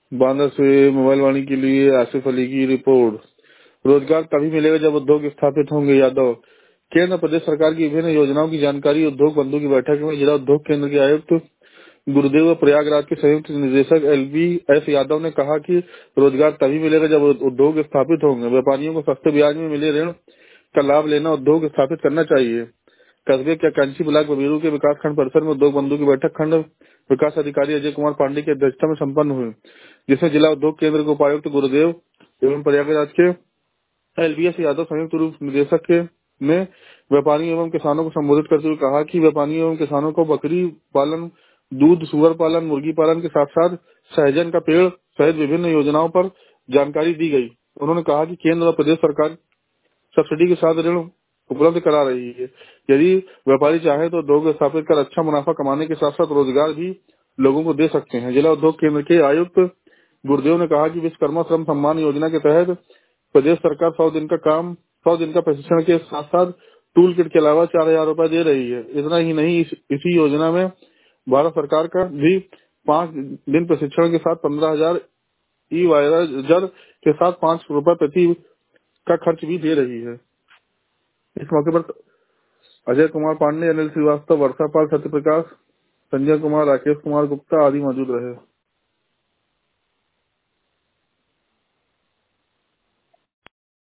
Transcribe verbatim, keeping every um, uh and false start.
बांदा से मोबाइल वाणी के लिए आसिफ अली की रिपोर्ट। रोजगार तभी मिलेगा जब उद्योग स्थापित होंगे। यादव। केंद्र प्रदेश सरकार की विभिन्न योजनाओं की जानकारी उद्योग बंधु की बैठक में जिला उद्योग केंद्र के आयुक्त गुरुदेव व प्रयागराज के संयुक्त निदेशक एल बी एस यादव ने कहा कि रोजगार तभी मिलेगा जब उद्योग स्थापित होंगे। व्यापारियों को सस्ते ब्याज में मिले ऋण का लाभ लेना उद्योग स्थापित करना चाहिए। कस्बे के कांची ब्लॉक बबीरू के विकास खंड परिसर में उद्योग बंधु की बैठक खंड विकास अधिकारी अजय कुमार पांडे की अध्यक्षता में संपन्न हुई, जिसमें जिला उद्योग केंद्र के उपायुक्त गुरुदेव एवं प्रयागराज के एल बी एस यादव संयुक्त रूप निदेशक के ने व्यापारियों एवं किसानों को संबोधित करते हुए कहा कि व्यापारियों एवं किसानों को बकरी पालन, दूध, सुअर पालन, मुर्गी पालन के साथ साथ सहजन का पेड़ सहित विभिन्न योजनाओं पर जानकारी दी गई। उन्होंने कहा कि केंद्र और प्रदेश सरकार सब्सिडी के साथ ऋण उपलब्ध करा रही है। यदि व्यापारी चाहे तो उद्योग स्थापित कर अच्छा मुनाफा कमाने के साथ साथ रोजगार भी लोगों को दे सकते हैं। जिला उद्योग केंद्र के आयुक्त गुरुदेव ने कहा कि विश्वकर्मा श्रम सम्मान योजना के तहत प्रदेश सरकार सौ दिन का काम सौ दिन का प्रशिक्षण के साथ साथ टूल किट के अलावा चार हजार रूपए दे रही है। इतना ही नहीं, इस, इसी योजना में भारत सरकार का भी पाँच दिन प्रशिक्षण के साथ पंद्रह हजार ई वायरजर के साथ पाँच रूपए प्रति का खर्च भी दे रही है। इस मौके पर अजय कुमार पांडे, अनिल श्रीवास्तव, वर्षा पाल, सत्य प्रकाश, संजय कुमार, राकेश कुमार गुप्ता आदि मौजूद रहे।